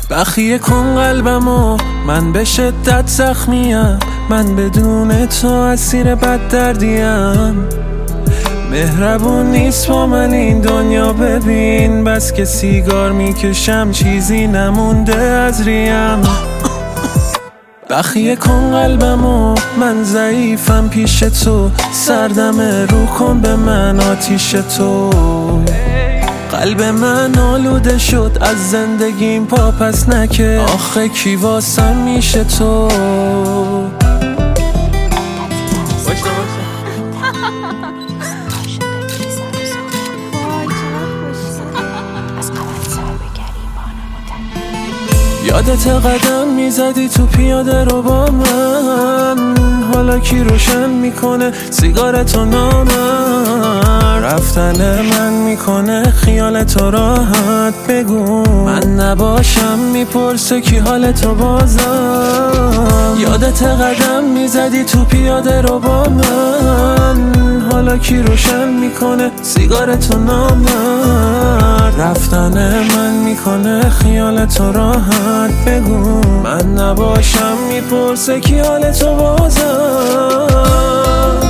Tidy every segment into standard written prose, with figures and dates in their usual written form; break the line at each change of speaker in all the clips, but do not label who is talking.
بخیه کن قلبمو، من به شدت زخمیم، من بدون تو اسیر بد دردیم. مهربون نیست با من این دنیا، ببین بس که سیگار میکشم چیزی نمونده از ریم. بخیه کن قلبمو، من ضعیفم پیش تو، سردم رو کن به من آتیش تو. قلب من آلوده شد از زندگیم، پا پس نکه آخه کی واسم میشه تو. یادت قدم میزدی تو پیاده رو با من، حالا کی روشن میکنه سیگارتو نامم. رفتن من میکنه خیال تو راحت، بگو من نباشم میپرسه کی حالتو بازم. یادت قدم میزدی تو پیاده رو با من، حالا کی روشن میکنه سیگارتو نامم. رفتن من میکنه خیال تو راحت، بگو من نباشم میپرسه کی حالتو بازم.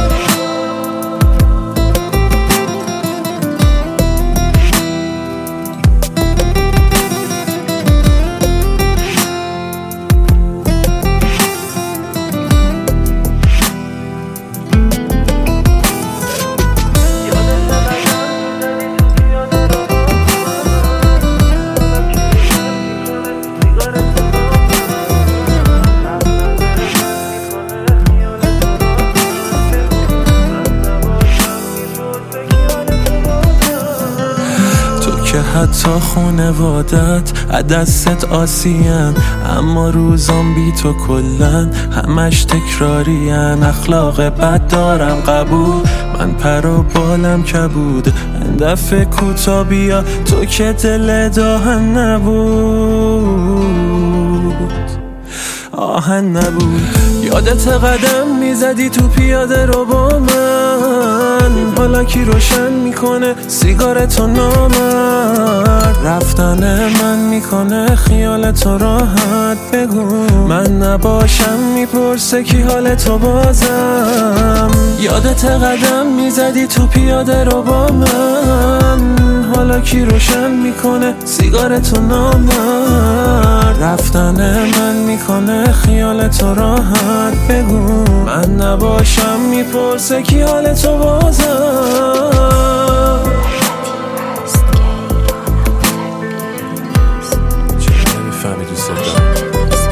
که حتی خونوادت دستت آسین، اما روزام بی تو کلن همش تکرارین. اخلاق بد دارم قبول، من پر و بالم کبود، این دفعه کوتا بیا تو که دل داهن نبود، آهن نبود. یادت قدم میزدی تو پیاده رو با من، حالا کی روشن میکنه سیگارتو نامرد. رفتن من میکنه خیال تو راحت، بگو من نباشم میپرسه کی حالتو بازم. یادت قدم میزدی تو پیاده رو با من، حالا کی روشن میکنه سیگارتو نامرد. رفتن من میکنه خیال تو راحت، بگو من نباشم میپرسه کی حالتو بازم.
چرا نمیفهمی دوست دارم؟